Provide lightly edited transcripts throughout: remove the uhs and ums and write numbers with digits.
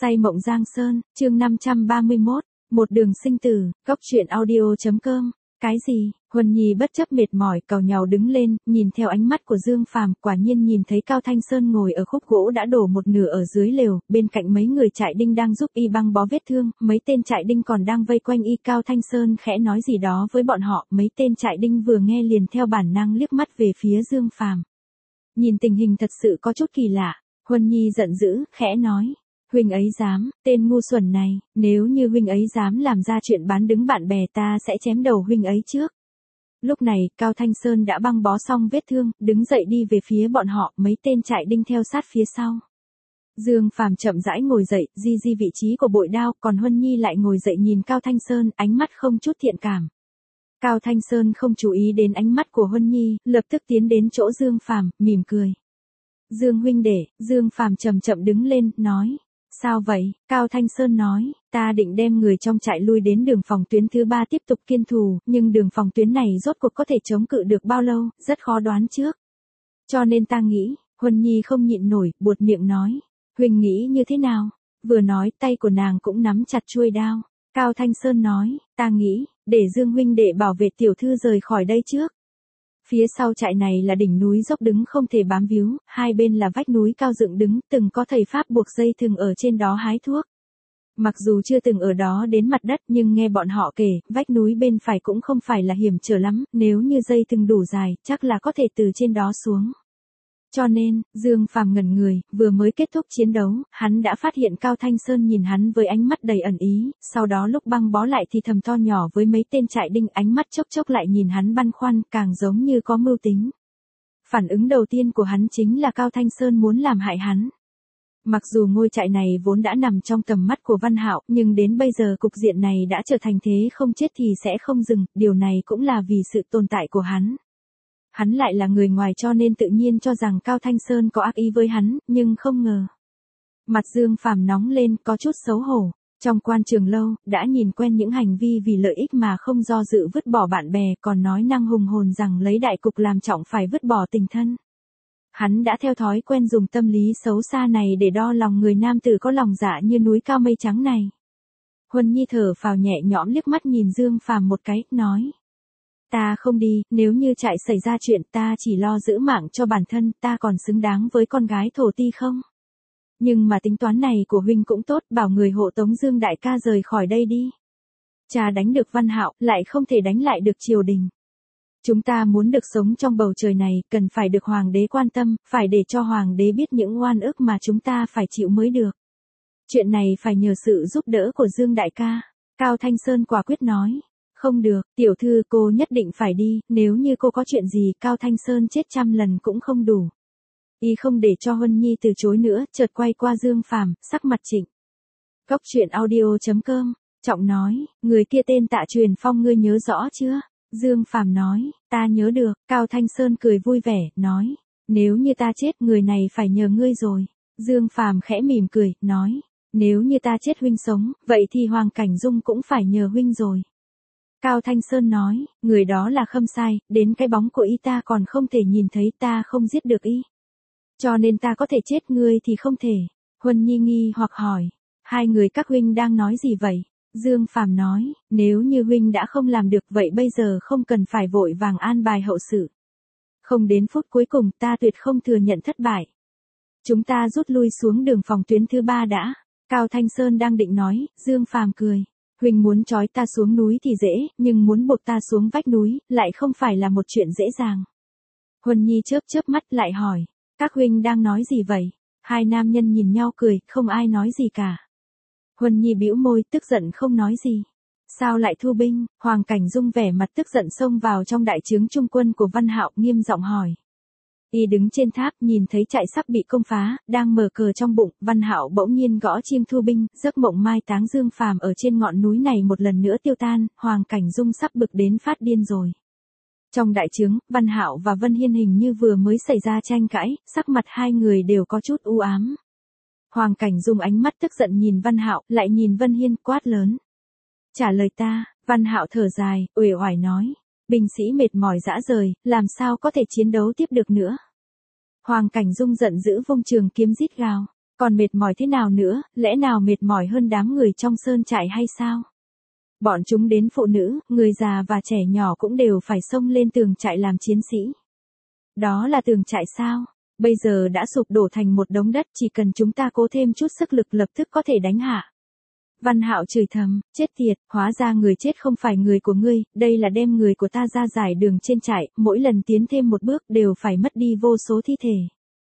Say mộng Giang Sơn, chương 531, một đường sinh tử, góc truyện audio.com. Cái gì? Huân Nhi bất chấp mệt mỏi càu nhàu đứng lên, nhìn theo ánh mắt của Dương Phàm, quả nhiên nhìn thấy Cao Thanh Sơn ngồi ở khúc gỗ đã đổ một nửa ở dưới lều, bên cạnh mấy người trại đinh đang giúp y băng bó vết thương, mấy tên trại đinh còn đang vây quanh y. Cao Thanh Sơn khẽ nói gì đó với bọn họ, mấy tên trại đinh vừa nghe liền theo bản năng liếc mắt về phía Dương Phàm. Nhìn tình hình thật sự có chút kỳ lạ, Huân Nhi giận dữ, khẽ nói. Huynh ấy dám, tên ngu xuẩn này, nếu như huynh ấy dám làm ra chuyện bán đứng bạn bè ta sẽ chém đầu huynh ấy trước. Lúc này, Cao Thanh Sơn đã băng bó xong vết thương, đứng dậy đi về phía bọn họ, mấy tên trại đinh theo sát phía sau. Dương Phàm chậm rãi ngồi dậy, di vị trí của bội đao, còn Huân Nhi lại ngồi dậy nhìn Cao Thanh Sơn, ánh mắt không chút thiện cảm. Cao Thanh Sơn không chú ý đến ánh mắt của Huân Nhi, lập tức tiến đến chỗ Dương Phàm, mỉm cười. Dương huynh đệ, Dương Phàm chậm chậm đứng lên, nói. Sao vậy? Cao Thanh Sơn nói, ta định đem người trong trại lui đến đường phòng tuyến thứ 3 tiếp tục kiên thù, nhưng đường phòng tuyến này rốt cuộc có thể chống cự được bao lâu, rất khó đoán trước. Cho nên ta nghĩ, Huân Nhi không nhịn nổi, buột miệng nói, huynh nghĩ như thế nào? Vừa nói tay của nàng cũng nắm chặt chuôi đao. Cao Thanh Sơn nói, ta nghĩ, để Dương huynh đệ bảo vệ tiểu thư rời khỏi đây trước. Phía sau trại này là đỉnh núi dốc đứng không thể bám víu, hai bên là vách núi cao dựng đứng, từng có thầy Pháp buộc dây thừng ở trên đó hái thuốc. Mặc dù chưa từng ở đó đến mặt đất nhưng nghe bọn họ kể, vách núi bên phải cũng không phải là hiểm trở lắm, nếu như dây thừng đủ dài, chắc là có thể từ trên đó xuống. Cho nên, Dương Phàm ngẩn người, vừa mới kết thúc chiến đấu, hắn đã phát hiện Cao Thanh Sơn nhìn hắn với ánh mắt đầy ẩn ý, sau đó lúc băng bó lại thì thầm to nhỏ với mấy tên trại đinh, ánh mắt chốc chốc lại nhìn hắn băn khoăn, càng giống như có mưu tính. Phản ứng đầu tiên của hắn chính là Cao Thanh Sơn muốn làm hại hắn. Mặc dù ngôi trại này vốn đã nằm trong tầm mắt của Văn Hạo, nhưng đến bây giờ cục diện này đã trở thành thế không chết thì sẽ không dừng, điều này cũng là vì sự tồn tại của hắn. Hắn lại là người ngoài cho nên tự nhiên cho rằng Cao Thanh Sơn có ác ý với hắn, nhưng không ngờ. Mặt Dương Phàm nóng lên, có chút xấu hổ. Trong quan trường lâu, đã nhìn quen những hành vi vì lợi ích mà không do dự vứt bỏ bạn bè, còn nói năng hùng hồn rằng lấy đại cục làm trọng phải vứt bỏ tình thân. Hắn đã theo thói quen dùng tâm lý xấu xa này để đo lòng người nam tử có lòng dạ như núi cao mây trắng này. Huân Nhi thở phào nhẹ nhõm liếc mắt nhìn Dương Phàm một cái, nói. Ta không đi, nếu như trại xảy ra chuyện ta chỉ lo giữ mạng cho bản thân, ta còn xứng đáng với con gái thổ ti không? Nhưng mà tính toán này của huynh cũng tốt, bảo người hộ tống Dương đại ca rời khỏi đây đi. Cha đánh được Văn Hạo, lại không thể đánh lại được triều đình. Chúng ta muốn được sống trong bầu trời này, cần phải được hoàng đế quan tâm, phải để cho hoàng đế biết những oan ức mà chúng ta phải chịu mới được. Chuyện này phải nhờ sự giúp đỡ của Dương đại ca. Cao Thanh Sơn quả quyết nói. Không được, tiểu thư cô nhất định phải đi, nếu như cô có chuyện gì Cao Thanh Sơn chết 100 lần cũng không đủ. Y không để cho Huân Nhi từ chối nữa, chợt quay qua Dương Phàm, sắc mặt trịnh. Góc truyện audio.com, Trọng nói, người kia tên Tạ Truyền Phong ngươi nhớ rõ chưa? Dương Phàm nói, ta nhớ được. Cao Thanh Sơn cười vui vẻ, nói, nếu như ta chết người này phải nhờ ngươi rồi. Dương Phàm khẽ mỉm cười, nói, nếu như ta chết huynh sống, vậy thì Hoàng Cảnh Dung cũng phải nhờ huynh rồi. Cao Thanh Sơn nói, người đó là Khâm Sai, đến cái bóng của y ta còn không thể nhìn thấy, ta không giết được y. Cho nên ta có thể chết, ngươi thì không thể. Huân Nhi nghi hoặc hỏi, hai người các huynh đang nói gì vậy? Dương Phàm nói, nếu như huynh đã không làm được vậy bây giờ không cần phải vội vàng an bài hậu sự. Không đến phút cuối cùng ta tuyệt không thừa nhận thất bại. Chúng ta rút lui xuống đường phòng tuyến thứ 3 đã. Cao Thanh Sơn đang định nói, Dương Phàm cười. Huynh muốn trói ta xuống núi thì dễ, nhưng muốn buộc ta xuống vách núi, lại không phải là một chuyện dễ dàng. Huân Nhi chớp mắt lại hỏi, các huynh đang nói gì vậy? Hai nam nhân nhìn nhau cười, không ai nói gì cả. Huân Nhi bĩu môi, tức giận không nói gì. Sao lại thu binh? Hoàng Cảnh Dung vẻ mặt tức giận xông vào trong đại trướng trung quân của Văn Hạo, nghiêm giọng hỏi. Y đứng trên tháp, nhìn thấy trại sắp bị công phá, đang mở cờ trong bụng, Văn Hạo bỗng nhiên gõ chiêng thu binh, giấc mộng mai táng Dương Phàm ở trên ngọn núi này một lần nữa tiêu tan, Hoàng Cảnh Dung sắp bực đến phát điên rồi. Trong đại trướng, Văn Hạo và Vân Hiên hình như vừa mới xảy ra tranh cãi, sắc mặt hai người đều có chút u ám. Hoàng Cảnh Dung ánh mắt tức giận nhìn Văn Hạo, lại nhìn Vân Hiên, quát lớn. Trả lời ta. Văn Hạo thở dài, uể oải nói. Binh sĩ mệt mỏi rã rời, làm sao có thể chiến đấu tiếp được nữa. Hoàng Cảnh Dung giận dữ vung trường kiếm rít gào. Còn mệt mỏi thế nào nữa, lẽ nào mệt mỏi hơn đám người trong sơn trại hay sao? Bọn chúng đến phụ nữ, người già và trẻ nhỏ cũng đều phải xông lên tường trại làm chiến sĩ. Đó là tường trại sao? Bây giờ đã sụp đổ thành một đống đất, chỉ cần chúng ta cố thêm chút sức lực lập tức có thể đánh hạ. Văn Hạo chửi thầm, chết tiệt, hóa ra người chết không phải người của ngươi, đây là đem người của ta ra giải đường trên trại, mỗi lần tiến thêm một bước đều phải mất đi vô số thi thể.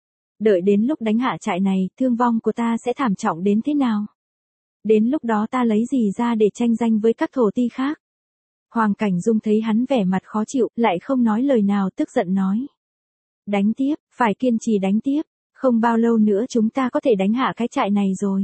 Đợi đến lúc đánh hạ trại này, thương vong của ta sẽ thảm trọng đến thế nào? Đến lúc đó ta lấy gì ra để tranh danh với các thổ ti khác? Hoàng Cảnh Dung thấy hắn vẻ mặt khó chịu, lại không nói lời nào, tức giận nói. Đánh tiếp, phải kiên trì đánh tiếp, không bao lâu nữa chúng ta có thể đánh hạ cái trại này rồi.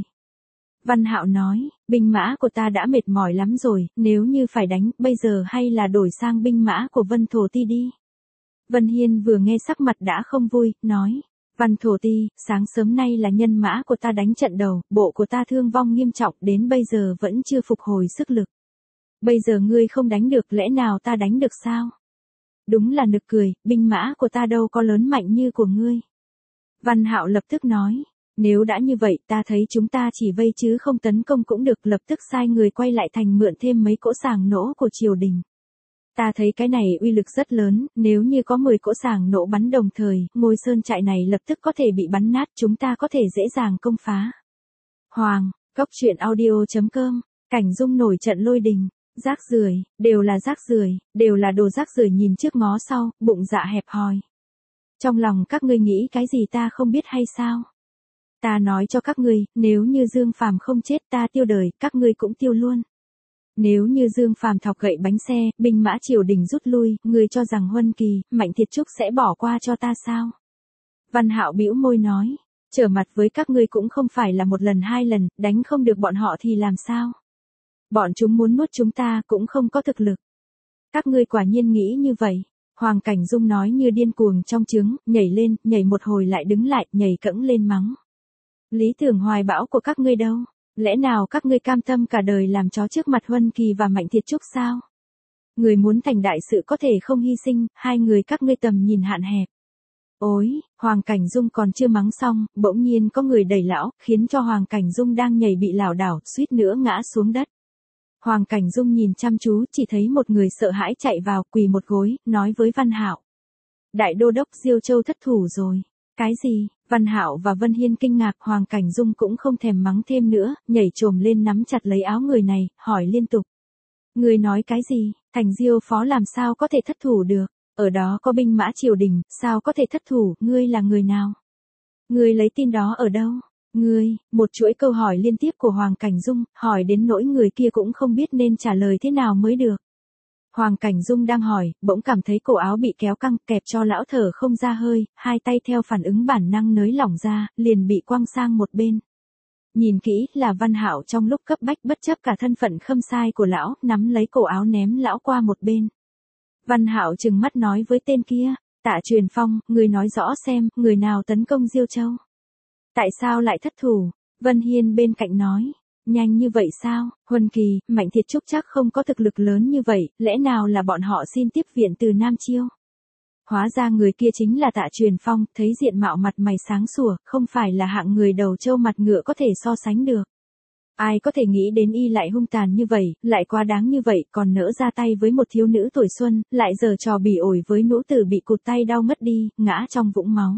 Văn Hạo nói, binh mã của ta đã mệt mỏi lắm rồi, nếu như phải đánh, bây giờ hay là đổi sang binh mã của Vân Thổ Ti đi. Vân Hiên vừa nghe sắc mặt đã không vui, nói, Văn Thổ Ti, sáng sớm nay là nhân mã của ta đánh trận đầu, bộ của ta thương vong nghiêm trọng, đến bây giờ vẫn chưa phục hồi sức lực. Bây giờ ngươi không đánh được, lẽ nào ta đánh được sao? Đúng là nực cười, binh mã của ta đâu có lớn mạnh như của ngươi. Văn Hạo lập tức nói, nếu đã như vậy ta thấy chúng ta chỉ vây chứ không tấn công cũng được, lập tức sai người quay lại thành mượn thêm mấy cỗ sàng nỗ của triều đình. Ta thấy cái này uy lực rất lớn, nếu như có 10 cỗ sàng nỗ bắn đồng thời, ngôi sơn trại này lập tức có thể bị bắn nát, chúng ta có thể dễ dàng công phá. Hoàng, Cốc Truyện Audio.com, Cảnh Dung nổi trận lôi đình. Rác rưởi, đều là rác rưởi, đều là đồ rác rưởi, nhìn trước ngó sau, bụng dạ hẹp hòi. Trong lòng các ngươi nghĩ cái gì ta không biết hay sao? Ta nói cho các ngươi, nếu như Dương Phàm không chết ta tiêu đời, các ngươi cũng tiêu luôn. Nếu như Dương Phàm thọc gậy bánh xe, binh mã triều đình rút lui, ngươi cho rằng Huân Kỳ, Mạnh Thiệt Trúc sẽ bỏ qua cho ta sao? Văn Hạo bĩu môi nói, trở mặt với các ngươi cũng không phải là một lần hai lần, đánh không được bọn họ thì làm sao? Bọn chúng muốn nuốt chúng ta cũng không có thực lực. Các ngươi quả nhiên nghĩ như vậy. Hoàng Cảnh Dung nói như điên cuồng trong trướng, nhảy lên, nhảy một hồi lại đứng lại, nhảy cẫng lên mắng. Lý tưởng hoài bão của các ngươi đâu? Lẽ nào các ngươi cam tâm cả đời làm chó trước mặt Huân Kỳ và Mạnh Thiệt Trúc sao? Người muốn thành đại sự có thể không hy sinh, hai người các ngươi tầm nhìn hạn hẹp. Ôi, Hoàng Cảnh Dung còn chưa mắng xong, bỗng nhiên có người đẩy lão, khiến cho Hoàng Cảnh Dung đang nhảy bị lảo đảo, suýt nữa ngã xuống đất. Hoàng Cảnh Dung nhìn chăm chú, chỉ thấy một người sợ hãi chạy vào, quỳ một gối, nói với Văn Hạo. Đại đô đốc Diêu Châu thất thủ rồi. Cái gì? Văn Hạo và Vân Hiên kinh ngạc, Hoàng Cảnh Dung cũng không thèm mắng thêm nữa, nhảy trồm lên nắm chặt lấy áo người này, hỏi liên tục. Người nói cái gì? Thành Diêu phó làm sao có thể thất thủ được? Ở đó có binh mã triều đình, sao có thể thất thủ, ngươi là người nào? Ngươi lấy tin đó ở đâu? Ngươi, một chuỗi câu hỏi liên tiếp của Hoàng Cảnh Dung, hỏi đến nỗi người kia cũng không biết nên trả lời thế nào mới được. Hoàng Cảnh Dung đang hỏi, bỗng cảm thấy cổ áo bị kéo căng, kẹp cho lão thở không ra hơi, hai tay theo phản ứng bản năng nới lỏng ra, liền bị quăng sang một bên. Nhìn kỹ, là Văn Hạo trong lúc cấp bách bất chấp cả thân phận khâm sai của lão, nắm lấy cổ áo ném lão qua một bên. Văn Hạo trừng mắt nói với tên kia, Tạ Truyền Phong, người nói rõ xem, người nào tấn công Diêu Châu? Tại sao lại thất thủ? Vân Hiên bên cạnh nói, nhanh như vậy sao? Huân Kỳ, Mạnh Thiệt Trúc chắc không có thực lực lớn như vậy, lẽ nào là bọn họ xin tiếp viện từ Nam Chiêu? Hóa ra người kia chính là Tạ Truyền Phong, thấy diện mạo mặt mày sáng sủa, không phải là hạng người đầu trâu mặt ngựa có thể so sánh được. Ai có thể nghĩ đến y lại hung tàn như vậy, lại quá đáng như vậy, còn nỡ ra tay với một thiếu nữ tuổi xuân, lại giở trò bỉ ổi với nữ tử bị cụt tay đau mất đi, ngã trong vũng máu.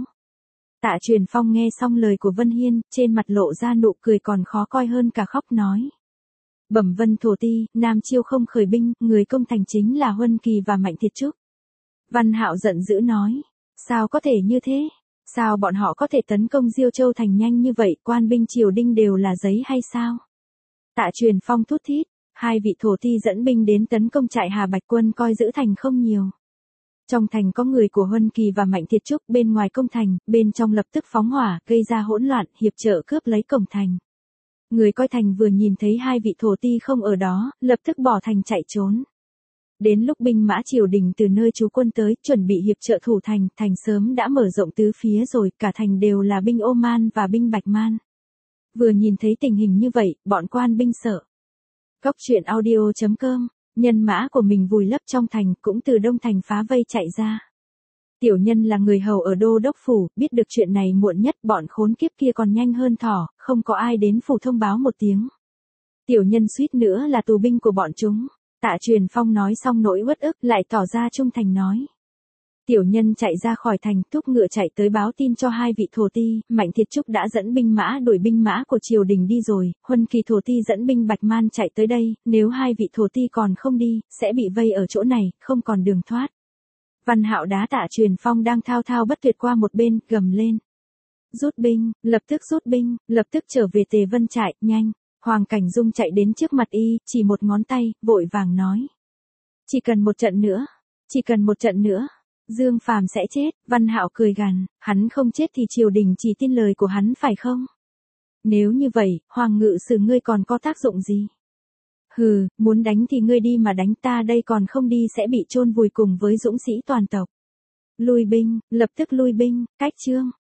Tạ Truyền Phong nghe xong lời của Vân Hiên, trên mặt lộ ra nụ cười còn khó coi hơn cả khóc, nói. Bẩm Vân Thổ Ti, Nam Chiêu không khởi binh, người công thành chính là Huân Kỳ và Mạnh Thiệt Trúc. Văn Hạo giận dữ nói, sao có thể như thế? Sao bọn họ có thể tấn công Diêu Châu thành nhanh như vậy, quan binh triều đình đều là giấy hay sao? Tạ Truyền Phong thút thít, hai vị thổ ti dẫn binh đến tấn công trại Hà Bạch quân coi giữ thành không nhiều. Trong thành có người của Huân Kỳ và Mạnh Thiệt Trúc, bên ngoài công thành, bên trong lập tức phóng hỏa, gây ra hỗn loạn, hiệp trợ cướp lấy cổng thành. Người coi thành vừa nhìn thấy hai vị thổ ti không ở đó, lập tức bỏ thành chạy trốn. Đến lúc binh mã triều đình từ nơi trú quân tới, chuẩn bị hiệp trợ thủ thành, thành sớm đã mở rộng tứ phía rồi, cả thành đều là binh Oman và binh Bạch Man. Vừa nhìn thấy tình hình như vậy, bọn quan binh sợ. Cốc Truyện Audio.com, nhân mã của mình vùi lấp trong thành, cũng từ đông thành phá vây chạy ra. Tiểu nhân là người hầu ở đô đốc phủ, biết được chuyện này muộn nhất, bọn khốn kiếp kia còn nhanh hơn thỏ, không có ai đến phủ thông báo một tiếng. Tiểu nhân suýt nữa là tù binh của bọn chúng. Tạ Truyền Phong nói xong nỗi uất ức, lại tỏ ra trung thành nói. Tiểu nhân chạy ra khỏi thành, thúc ngựa chạy tới báo tin cho hai vị thổ ti, Mạnh Thiệt Trúc đã dẫn binh mã đuổi binh mã của triều đình đi rồi, Huân Kỳ thổ ti dẫn binh Bạch Man chạy tới đây, nếu hai vị thổ ti còn không đi, sẽ bị vây ở chỗ này, không còn đường thoát. Văn Hạo đá Tạ Truyền Phong đang thao thao bất tuyệt qua một bên, gầm lên. Rút binh, lập tức trở về Tề Vân trại, nhanh. Hoàng Cảnh Dung chạy đến trước mặt y, chỉ một ngón tay, vội vàng nói. Chỉ cần một trận nữa. Dương Phàm sẽ chết, Văn Hạo cười gằn, hắn không chết thì triều đình chỉ tin lời của hắn phải không? Nếu như vậy, Hoàng ngự sử ngươi còn có tác dụng gì? Hừ, muốn đánh thì ngươi đi mà đánh, ta đây còn không đi sẽ bị chôn vùi cùng với dũng sĩ toàn tộc. Lui binh, lập tức lui binh, cách chương.